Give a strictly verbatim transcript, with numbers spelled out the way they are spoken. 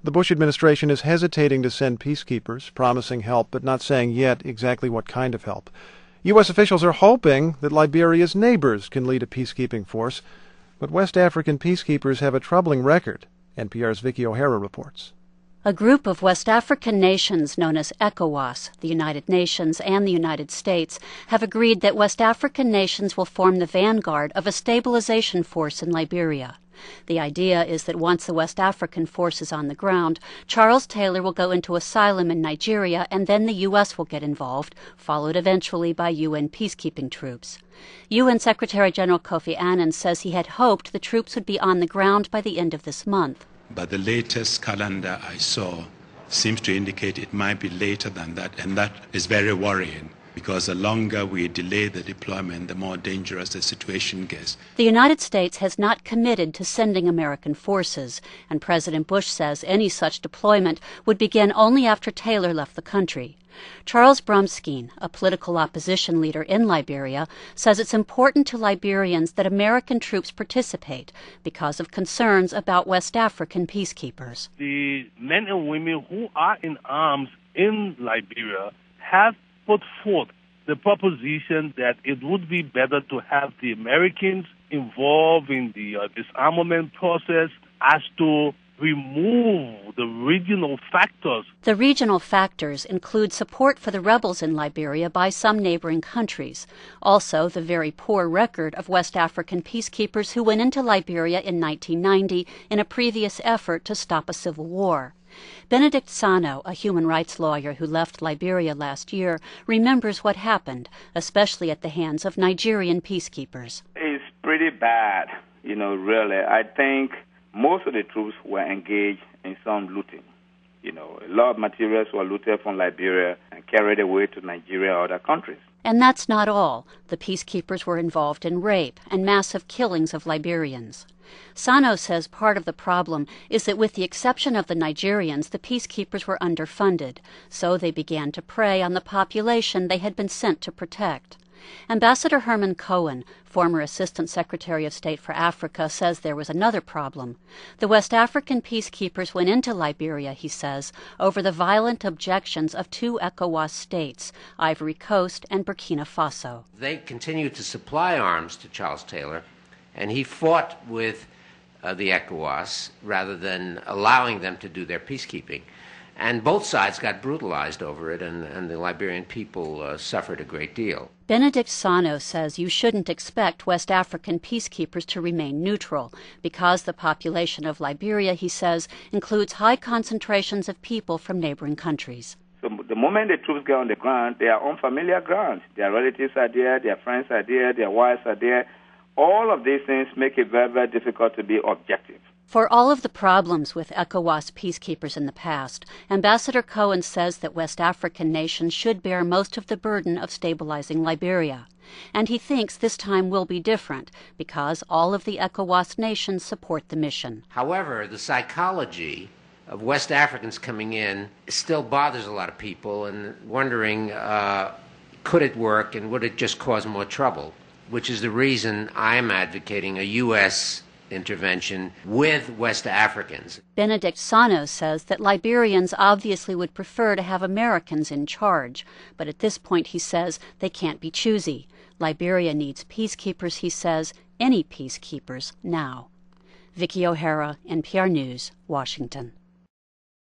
The Bush administration is hesitating to send peacekeepers, promising help but not saying yet exactly what kind of help. U S officials are hoping that Liberia's neighbors can lead a peacekeeping force, but West African peacekeepers have a troubling record. N P R's Vicky O'Hara reports. A group of West African nations known as ECOWAS, the United Nations and the United States, have agreed that West African nations will form the vanguard of a stabilization force in Liberia. The idea is that once the West African force is on the ground, Charles Taylor will go into asylum in Nigeria and then the U S will get involved, followed eventually by U N peacekeeping troops. U N Secretary General Kofi Annan says he had hoped the troops would be on the ground by the end of this month. But the latest calendar I saw seems to indicate it might be later than that, and that is very worrying, because the longer we delay the deployment, the more dangerous the situation gets. The United States has not committed to sending American forces, and President Bush says any such deployment would begin only after Taylor left the country. Charles Brumskine, a political opposition leader in Liberia, says it's important to Liberians that American troops participate because of concerns about West African peacekeepers. The men and women who are in arms in Liberia have put forth the proposition that it would be better to have the Americans involved in the uh, disarmament process as to remove the regional factors. The regional factors include support for the rebels in Liberia by some neighboring countries. Also, the very poor record of West African peacekeepers who went into Liberia in nineteen ninety in a previous effort to stop a civil war. Benedict Sano, a human rights lawyer who left Liberia last year, remembers what happened, especially at the hands of Nigerian peacekeepers. It's pretty bad, you know, really. I think most of the troops were engaged in some looting. You know, a lot of materials were looted from Liberia and carried away to Nigeria or other countries. And that's not all. The peacekeepers were involved in rape and massive killings of Liberians. Sano says part of the problem is that with the exception of the Nigerians, the peacekeepers were underfunded, so they began to prey on the population they had been sent to protect. Ambassador Herman Cohen, former Assistant Secretary of State for Africa, says there was another problem. The West African peacekeepers went into Liberia, he says, over the violent objections of two ECOWAS states, Ivory Coast and Burkina Faso. They continued to supply arms to Charles Taylor, and he fought with uh, the ECOWAS rather than allowing them to do their peacekeeping. And both sides got brutalized over it, and, and the Liberian people uh, suffered a great deal. Benedict Sano says you shouldn't expect West African peacekeepers to remain neutral, because the population of Liberia, he says, includes high concentrations of people from neighboring countries. So the moment the troops get on the ground, they are on familiar ground. Their relatives are there, their friends are there, their wives are there. All of these things make it very, very difficult to be objective. For all of the problems with ECOWAS peacekeepers in the past, Ambassador Cohen says that West African nations should bear most of the burden of stabilizing Liberia. And he thinks this time will be different because all of the ECOWAS nations support the mission. However, the psychology of West Africans coming in still bothers a lot of people, and wondering, uh, could it work and would it just cause more trouble? Which is the reason I'm advocating a U S intervention with West Africans. Benedict Sano says that Liberians obviously would prefer to have Americans in charge, but at this point he says they can't be choosy. Liberia needs peacekeepers, he says, any peacekeepers now. Vicky O'Hara, N P R News, Washington.